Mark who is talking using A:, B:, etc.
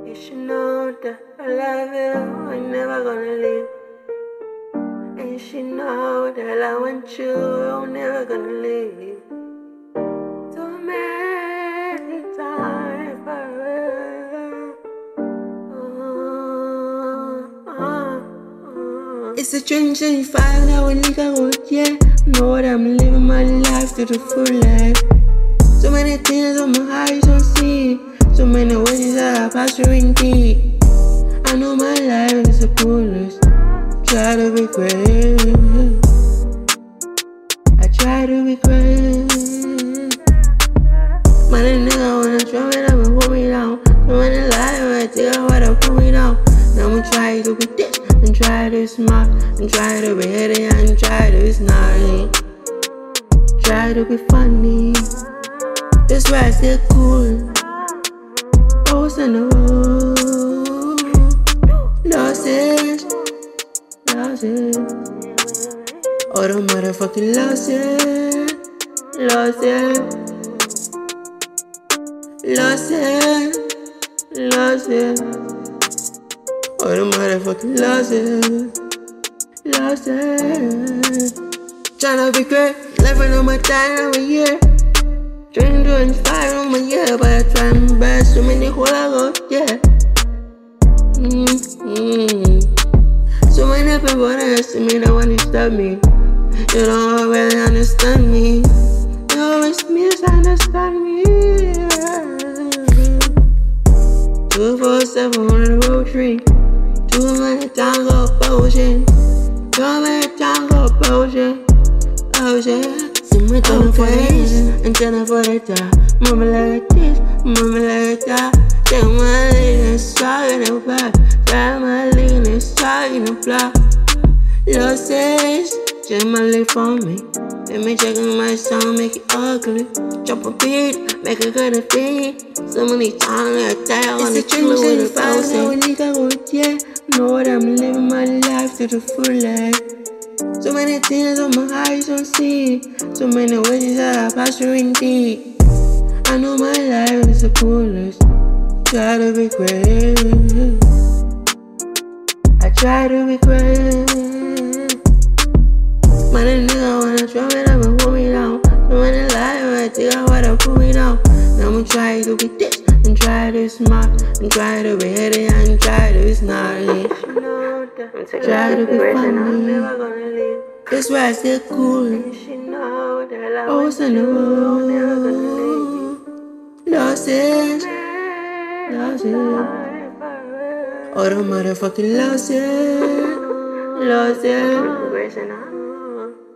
A: You should know that I love you, I'm never gonna leave. And you should know that I want you, I'm never gonna leave. Too many times forever. It's a 2025 now, we nigga good, yeah. Know that I'm living my life to the full life. So many things on my eyes don't see. So many ways that I pass through indeed. I know my life is a foolish. Try to be great. I try to be great. Man, a nigga wanna throw me down and hold me down. So many lies, I think I wanna pull me down. Now I'ma try to be this and try to be smart and try to be heady and try to be snarly. Try to be funny. That's why I stay cool. Always on the road. Losses. Losses. All the motherfucking losses. Losses. Losses. Losses. All the motherfucking losses. Losses. Tryna be great. Living on my time over here. Trying to inspire on my year, but I try my best. So many holes I go, yeah. So many people that ask me, they want to stop me. You don't really understand me. You always misunderstand me. 247 on the road tree. Too many times go potion. Too many times go potion. Oh shit. Me turn for this and turn for that. Mama like this, mama like that. Take my lean and strike in the back. Take my lean and strike in the block. Losses, check my leg for me. Let me check on my song, make it ugly. Drop a beat, make it good to feed. So many times I die on the tree with a thousand. Nigga good, yeah. Know that I'm living my life to the full life. So many things on my eyes don't see. So many ways that I pass through indeed. I know my life is the coolest. Try to be great. I try to be great. Man, a nigga wanna throw me down and hold me down. So many lies, I think I wanna pull me down. Now I'ma try to be this and try to be smart and try to be heady and try to be snarly. Try to be funny. That's why I stay cool. Always on the road. Losses. Losses. All the motherfucking losses. Losses.